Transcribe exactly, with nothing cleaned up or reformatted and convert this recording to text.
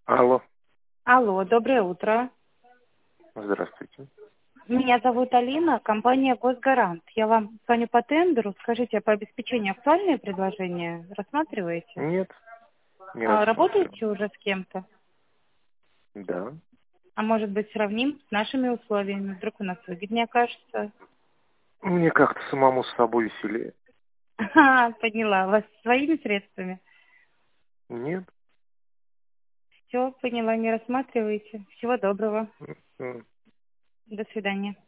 Алло, Алло, доброе утро. здравствуйте. Меня зовут Алина, компания «Госгарант». Я вам звоню по тендеру. Скажите, а по обеспечению актуальные предложения рассматриваете? Нет, не А рассматриваем. работаете уже с кем-то? Да. А может быть, сравним с нашими условиями? Вдруг у нас выгоднее окажется? Мне как-то самому с собой веселее. Ага, поняла. Вас своими средствами? Нет? Все, поняла, не рассматриваете. Всего доброго. М, До свидания.